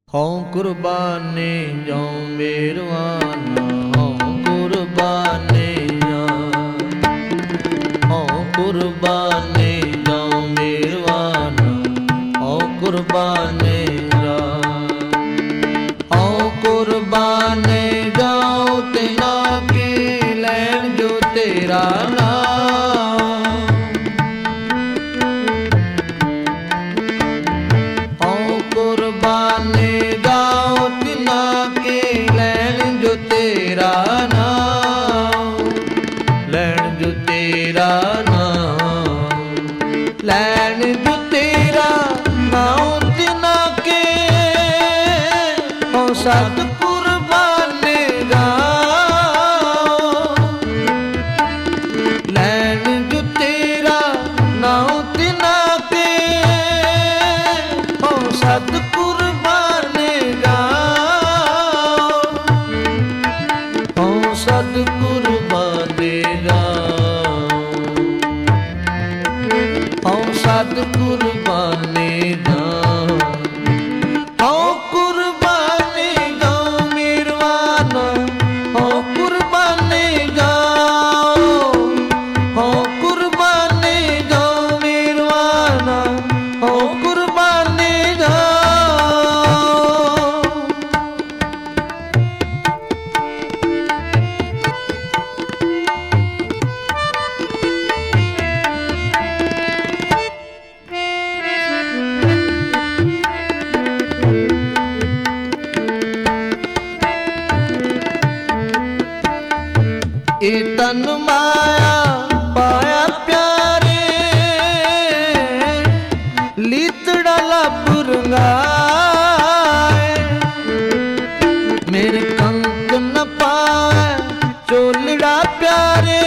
हूँ कुर्बानी जाऊँ मेरवाना, हूँ कुर्बानी हूँ कुर्बानी जाऊँ मेरवाना, हूँ कुर्बानी हूँ कुर्बानी जाऊँ तेना की लैन जो तेरा नाम। हूँ कुर्बानी जाऊँ तेना की लैन जो तेरा नाम, लैन जो तेरा नाम, लैन जो तेरा नाम तेना के हूँ सत कुर्बानी जाऊँ, लैन जो तेरा नाम तेना के हूँ सत कुर्बानी जाऊँ, हूँ सत कुर्बानी जाऊँ, हूँ सत कुर्बानी जाऊँ, हूँ कुर्बानी जाऊँ मेरवाना, हूँ कुर्बानी जाऊँ, हूँ कुर्बानी जाऊँ मेरवाना, हूँ कुर्बानी जाऊँ। ए तन माया पाया प्यारे, लीतड़ा पुरंगाए, मेरे कंक न पाए चोलड़ा प्यारे,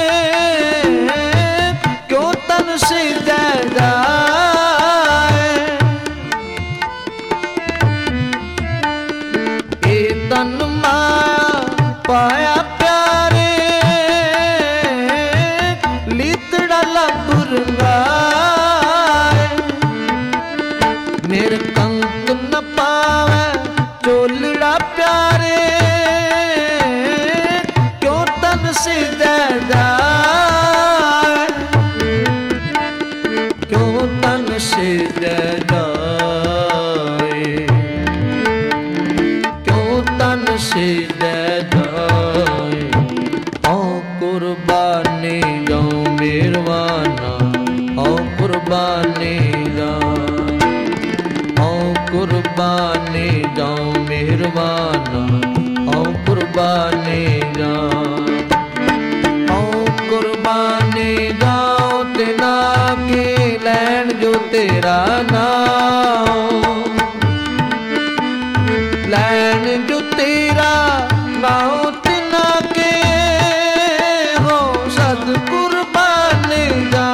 क्यों तन से दे जाए। ए तन माया पाया प्यारे, लीतड़ा पुरंगाए, मेरे कंक न पावे चोलड़ा प्यारे, क्यों तन से दे जाए, क्यों तन से दे जाए, क्यों तन से दे जाए। हूँ कुर्बानी जाऊँ मेरवाना, हूँ कुर्बानी जाऊँ, हूँ कुर्बानी जाऊँ मेरवाना, हूँ कुर्बानी जाऊँ, हूँ कुर्बानी जाऊँ तेना के लैन जो तेरा नाम, लैन जो तेरा नाम तेना के हो सत कुर्बानी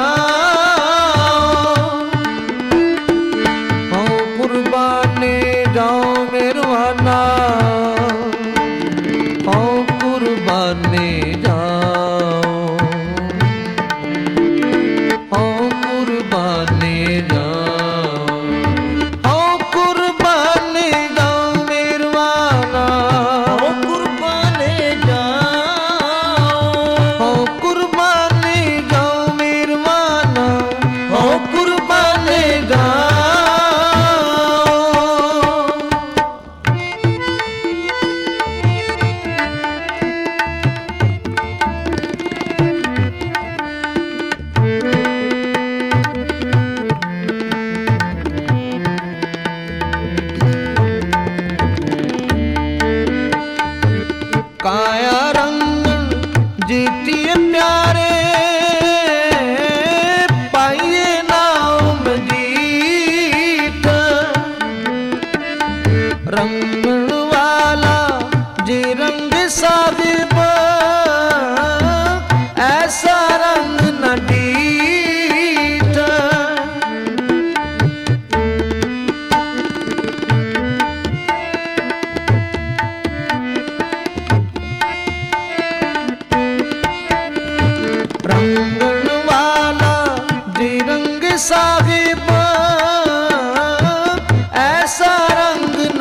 जाऊँ, हो कुर्बानी जाऊँ मेरवाना, हो कुर्बानी जाऊँ, हो कुर्बानी जाऊँ, हो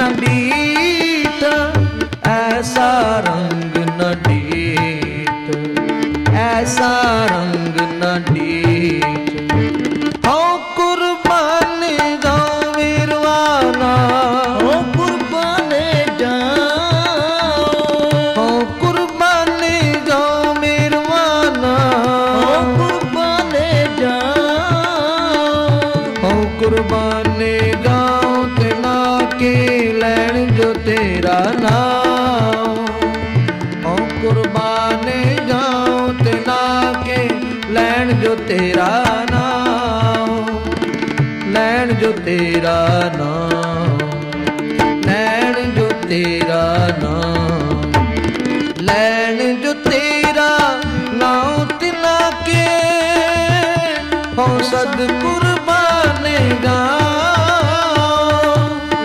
न डीठ, ऐसा रंग न डीठ, ऐसा रंग न डीठ। हो कुर्बान जाऊं वीरवाना, हो कुर्बान जाऊं, हो कुर्बान जाऊं वीरवाना, हो कुर्बान जाऊं, हो कुर्बान जाऊं तना के लैन जो तेरा नाम। हो कुर्बान जाऊं तना के लैन जो तेरा नाम, लैन जो तेरा नाम, लैन जो तेरा नाम, लैन जो तेरा नाम तिना के हो सद कुर्बान जाऊं।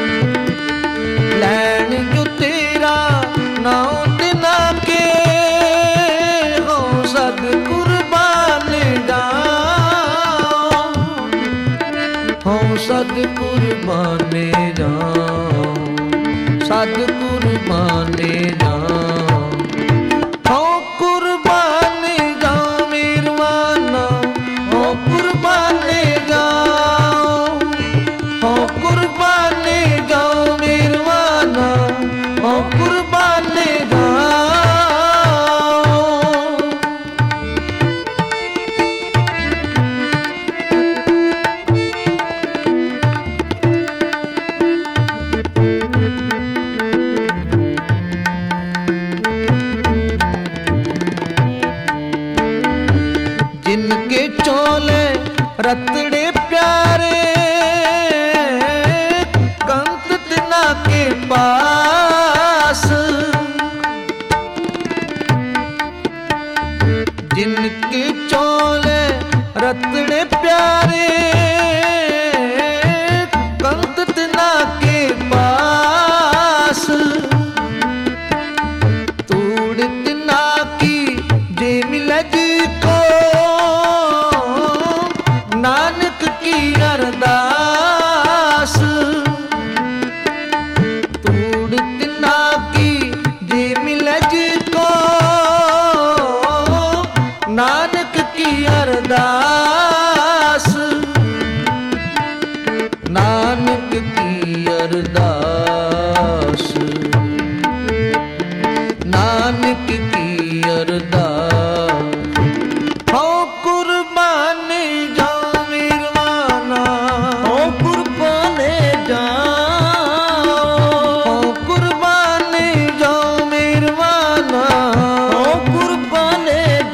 लैन जो तेरा नाम तिना के हो सद कुर्बान जाऊं, हो सद कुर्बान जाऊं, सद कुर्बान जाऊं। हो कुर्बान जाऊं वीरवाना, हो कुर्बान जाऊं, हो कुर्बान जाऊं वीरवाना, हो कुर्बान जाऊं। जिनके चोले रतड़े प्यारे, कंत तना के पास। जिनके चोले रतड़े प्यारे, कंत तना के पास। तूड़ तना की जे मिलज को नानक की अरदास। तूड़ तना की जे मिलज को नानक की अरदास, नानक की अरदास, नानक की अरदास। हो कुर्बान जाऊं वीरवाना, हो कुर्बान जाऊं, हो कुर्बान जाऊं वीरवाना, हो कुर्बान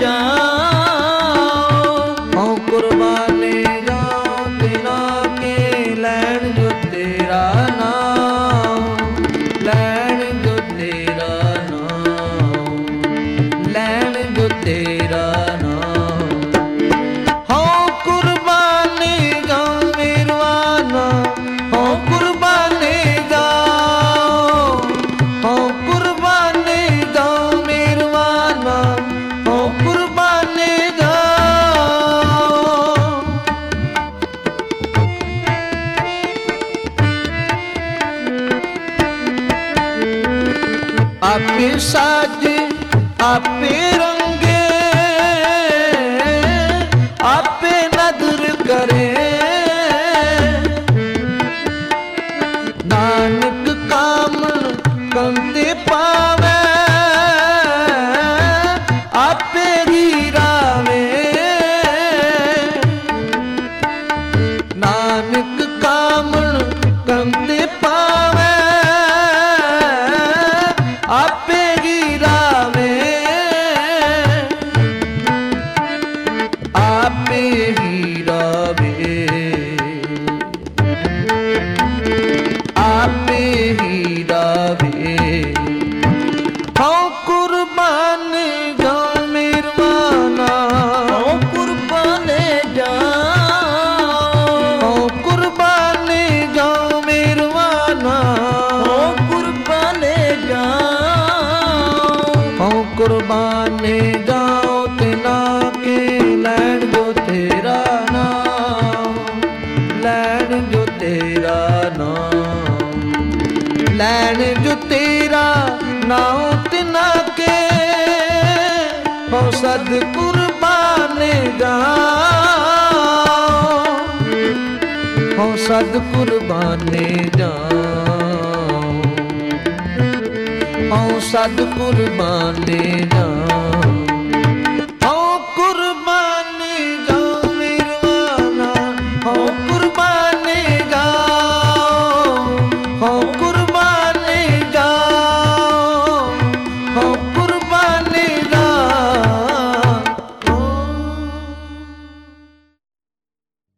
जाऊं, हो कुर्बान जाऊं बिना के लैन जो तेरा नाम, लैन जो तेरा नाम, लैन जो तेरा नाम। हो कुर्बान जाऊं वीरवाना, हो कुर्बान जाऊं, हो कुर्बान जाऊं वीरवाना, हो कुर्बान जाऊं। आपे साज आपे रंगे, आपे नदर करे। नानक कामन कंते पावे, आपे गिरावे। नानक कामन कंते पावे, आपे गिरावे। आपे गिरावे, आपे गिरावे। लैन जो तेरा नाम तिना के हो सद कुर्बाने जाओ हो सद कुर्बाने जाओ हो सद कुर्बाने जाओ